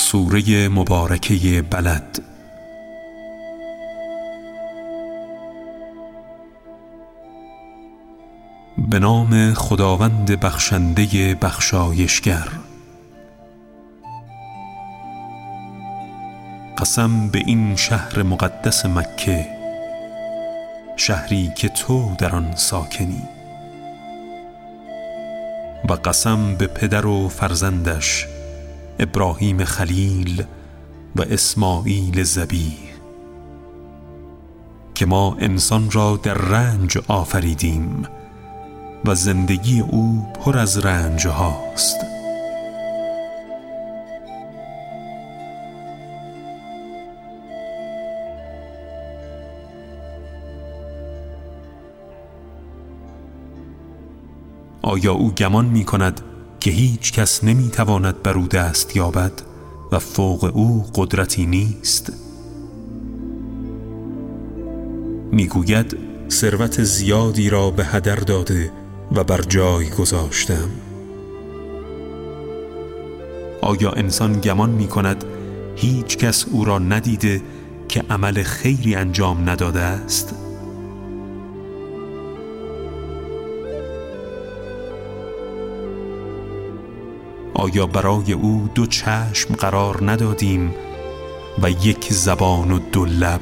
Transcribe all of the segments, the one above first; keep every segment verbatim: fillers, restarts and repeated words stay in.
سوره مبارکه بلد. به نام خداوند بخشنده بخشایشگر. قسم به این شهر مقدس مکه، شهری که تو در آن ساکنی. و قسم به پدر و فرزندش ابراهیم خلیل و اسماعیل ذبیح که ما انسان را در رنج آفریدیم و زندگی او پر از رنج هاست. آیا او گمان می کند که هیچ کس نمی تواند بر او دست یابد و فوق او قدرتی نیست؟ می گوید ثروت زیادی را به هدر داده و بر جای گذاشتم. آیا انسان گمان می کند هیچ کس او را ندیده که عمل خیری انجام نداده است؟ آیا برای او دو چشم قرار ندادیم و یک زبان و دو لب؟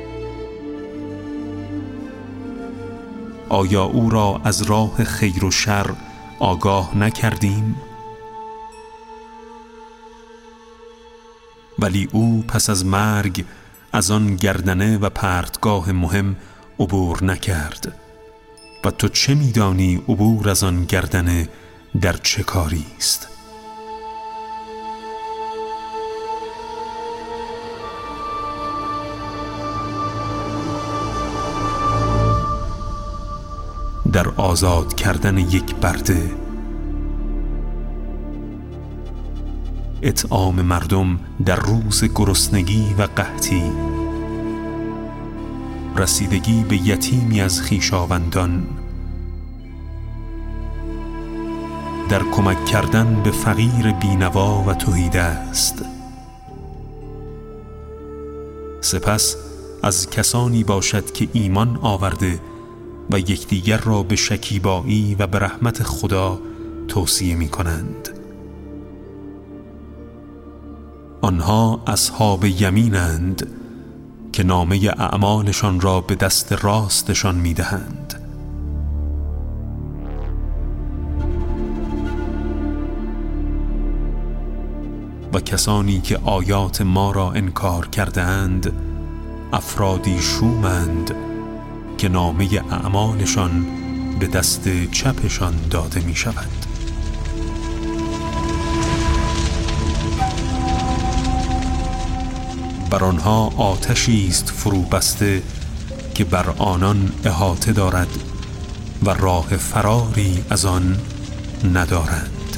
آیا او را از راه خیر و شر آگاه نکردیم؟ ولی او پس از مرگ از آن گردنه و پرتگاه مهم عبور نکرد. و تو چه می‌دانی عبور از آن گردنه در چه کاری است؟ در آزاد کردن یک برده، اطعام مردم در روز گرسنگی و قحطی، رسیدگی به یتیمی از خویشاوندان، در کمک کردن به فقیر بینوا و تهیدست. سپس از کسانی باشد که ایمان آورده و یکدیگر را به شکیبایی و به رحمت خدا توصیه می کنند. آنها اصحاب یمینند که نامه اعمالشان را به دست راستشان می دهند. و کسانی که آیات ما را انکار کردند افرادی شومند که نامه اعمالشان به دست چپشان داده می شود. بر آنها آتشی است فرو بسته که بر آنان احاطه دارد و راه فراری از آن ندارند.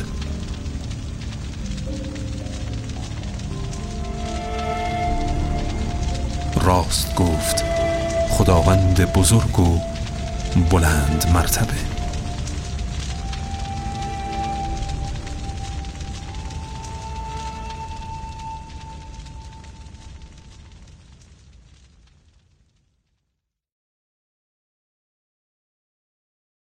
راست گفت خداوند بزرگ و بلند مرتبه.